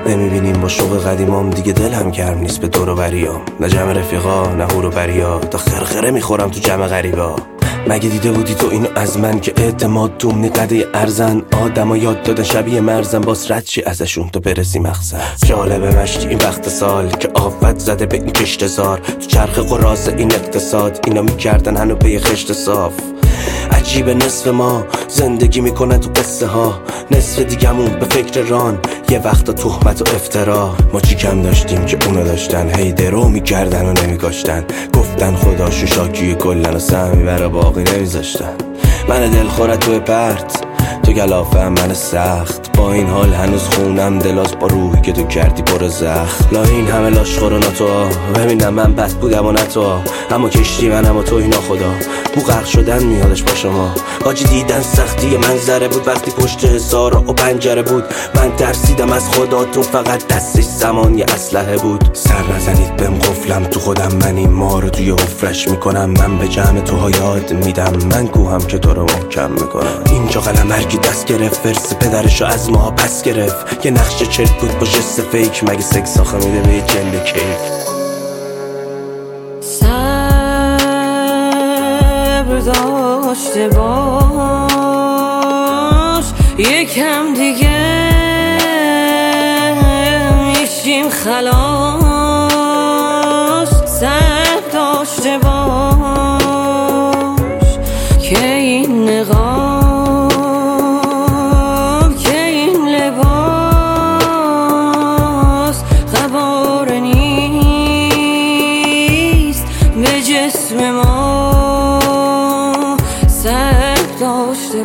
نمیبینیم با شوق قدیمام دیگه دلم گرم نیست به دور و بریام، نه جمع رفیقا نه هور و بریا، تا خرخره میخورم تو جمع غریبا. مگه دیده بودی تو اینو از من که اعتماد دومنی قده ارزن؟ آدم یاد دادن شبیه مرزن، باز رد چی ازشون تو برسی مقصد. جالبه مشتی این وقت سال که آفت زده به این کشتزار، تو چرخ قراز این اقتصاد اینا میکردن هنو به خشت صاف. عجیب نصف ما زندگی میکنه تو قصه ها، نصف دیگمون به فکر ران، یه وقتا تهمت و افترا. ما چی کم داشتیم که اونا داشتن، هی درو میکردن و نمیگاشتن، گفتن خداشون شاکی کلن و سهمی برا باقی نمیذاشتن. من دلخورت تو پرت، تو گلافه من سخت، با این حال هنوز خونم دلاز با روحی که تو کردی پر زخم. لا این همه لاشخور و ناتو، ببینم من بد بودم و نه تو، اما کشتی منم و تو اینا خدا. بو غرق شدن میادش با شما، حاجی دیدن سختی منظره بود وقتی پشت حصار و پنجره بود. من ترسیدم از خداتون، فقط دستش زمان یه اسلحه بود. سر نزنید بهم قفلم تو خودم، من این ما رو توی حفرش میکنم. من به جمع توها یاد میدم، من کوهم که تو رو محکم میکنم. اینجا قلم هرکی دست گرفت، ورس پدرشو از ماها پس گرفت. یه نقش چرت بود با جست فیک، مگه سکس آخه میده به یه جنده کیک. صبر داشته باش، یکم دیگه میشیم خلاص. صبر داشته باش که این نقاب که این لباس قبار نیست به جسم ما. صبر داشته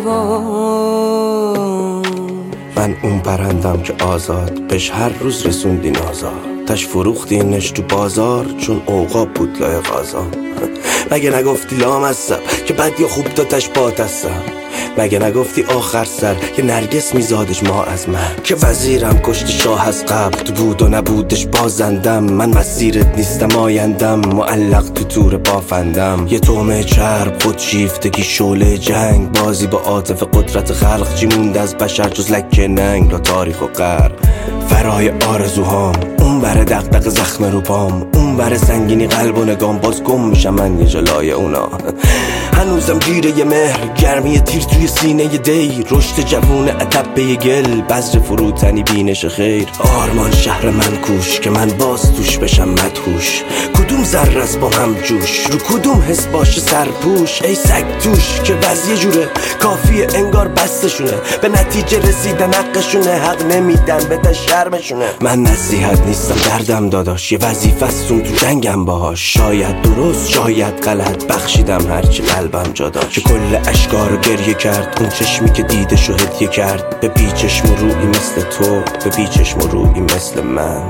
باش. من اون پرندم که آزاد بهش هر روز رسوندین آزاد، تش فروختینش تو بازار چون اوقاب بود لایق آزاد. مگه نگفتی لامصب که بد یا خوب داتش بات هستم؟ مگه نگفتی آخر سر که نرگس میزادش ما از من؟ که وزیرم کشت شاه از قبل، تو بود و نبودش بازندم. من مسیرت نیستم آیندم، معلق تو تور بافندم. یه تومه چرب خود شیفتگی شعله جنگ، بازی با عاطفه قدرت خلق. چی مونده از بشر جز لکه ننگ را تاریخ و غرب؟ فرای آرزوهام اون بره دغدغه زخم رو پام، اون بره سنگینی قلب و نگام. باز گم میشم من یه جلای اونا، هنوزم گیره یه مهر، گرمی تیر توی سینه ی دی، رشد جوون عتب به گل، بذر فروتنی بینش خیر. آرمان شهر من کوش که من باز توش بشم مدهوش، کدوم ذره است با هم جوش، رو کدوم حس باشه سرپوش. ای سگ توش که وضعیه جوره، کافیه انگار بستشونه، به نتیجه رسیدن حقشونه، حق نمیدن به شرمشونه. من نصیحت نیستم دردم داداش، یه وظیفه استون تو جنگم باهاش. شاید درست شاید غلط، بخشیدم هرچی قلبم جا داشت. که کل اشکارو گریه کرد اون چشمی که دیدشو هدیه کرد، به بی چشم و رویی مثل تو، به بی چشم و رویی مثل من.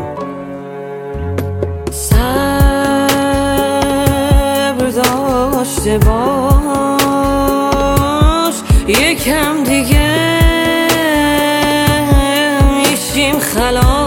صبر داشته باش، یکم دیگه میشیم خلاص.